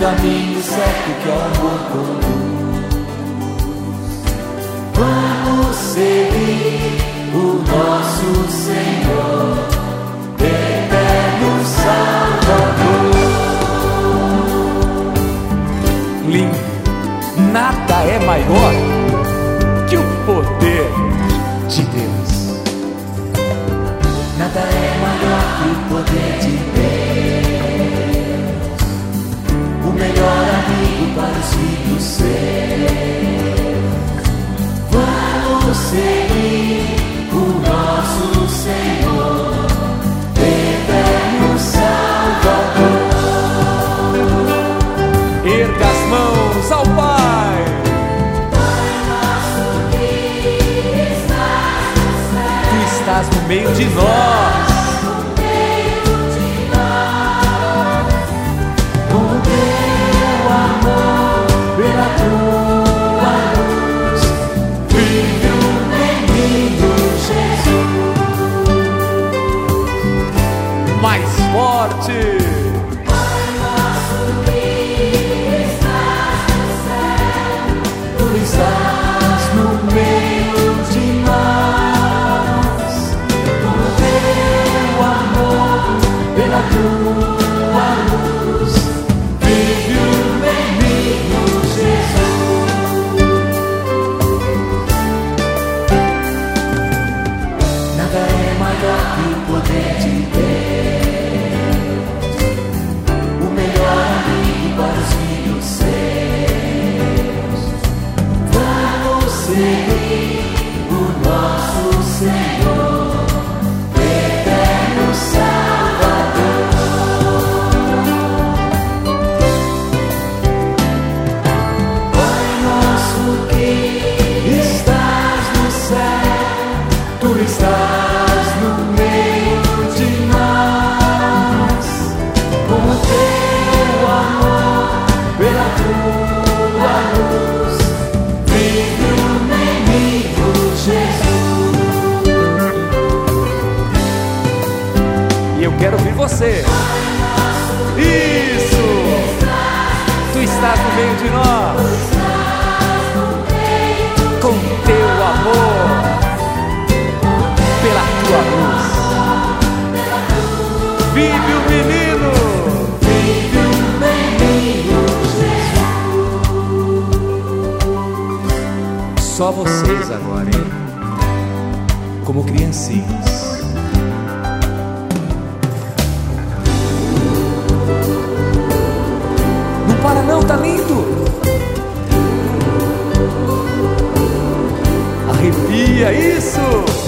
caminho certo que o amor conduz. Vamos seguir o nosso Senhor, eterno Salvador. Lindo, nada é maior que o poder de Deus. Nada é maior que o poder de Deus, o melhor amigo para os filhos seus. Vamos seguir o nosso Senhor, eterno Salvador. Erga as mãos ao Pai. Pai nosso que estás no céu, Tu estás no meio de nós. Mais forte. Pai nosso que estás no céu, Tu estás no meio de nós. Com teu amor, pela tua luz, vive o menino Jesus. Nada é maior que o poder de Deus, para os filhos seus. Vamos seguir o nosso Senhor, eterno Salvador. Pai nosso que estás no céu, Tu estás no meio de nós. Com teu amor, pela tua luz, vive o menino Jesus. E eu quero ouvir você. Isso! Tu estás no meio de nós. Com teu amor, pela tua luz, vive o menino. Só vocês agora, hein? Como criancinhas. Não para não, tá lindo. Arrepia, isso.